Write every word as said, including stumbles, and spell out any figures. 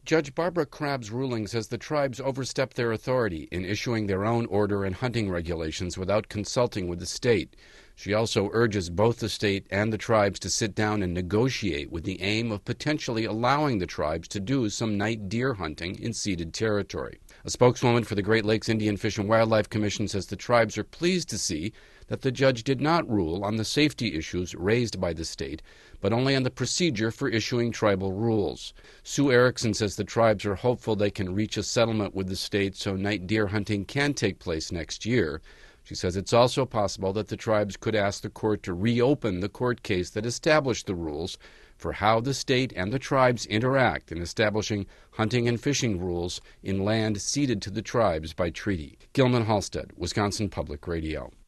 Judge Barbara Crabb's ruling says the tribes overstepped their authority in issuing their own order and hunting regulations without consulting with the state. She also urges both the state and the tribes to sit down and negotiate with the aim of potentially allowing the tribes to do some night deer hunting in ceded territory. A spokeswoman for the Great Lakes Indian Fish and Wildlife Commission says the tribes are pleased to see that the judge did not rule on the safety issues raised by the state, but only on the procedure for issuing tribal rules. Sue Erickson says the tribes are hopeful they can reach a settlement with the state so night deer hunting can take place next year. She says it's also possible that the tribes could ask the court to reopen the court case that established the rules for how the state and the tribes interact in establishing hunting and fishing rules in land ceded to the tribes by treaty. Gilman Halstead, Wisconsin Public Radio.